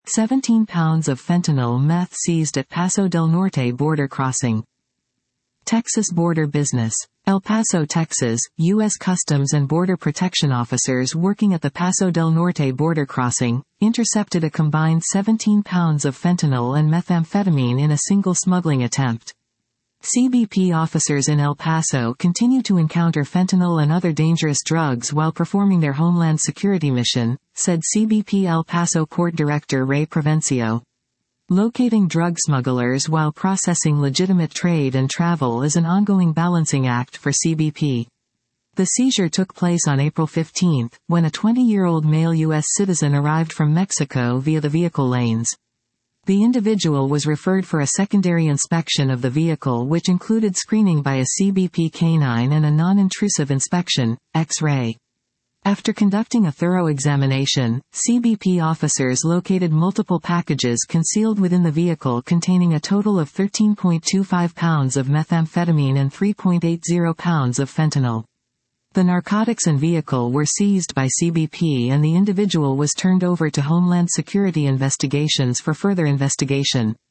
17 pounds of fentanyl meth seized at Paso del Norte border crossing. Texas border business. El Paso, Texas, U.S. Customs and Border Protection officers working at the Paso del Norte border crossing intercepted a combined 17 pounds of fentanyl and methamphetamine in a single smuggling attempt. CBP officers in El Paso continue to encounter fentanyl and other dangerous drugs while performing their Homeland Security mission, said CBP El Paso Port Director Ray Provencio. Locating drug smugglers while processing legitimate trade and travel is an ongoing balancing act for CBP. The seizure took place on April 15, when a 20-year-old male U.S. citizen arrived from Mexico via the vehicle lanes. The individual was referred for a secondary inspection of the vehicle, which included screening by a CBP canine and a non-intrusive inspection, X-ray. After conducting a thorough examination, CBP officers located multiple packages concealed within the vehicle containing a total of 13.25 pounds of methamphetamine and 3.80 pounds of fentanyl. The narcotics and vehicle were seized by CBP and the individual was turned over to Homeland Security investigations for further investigation.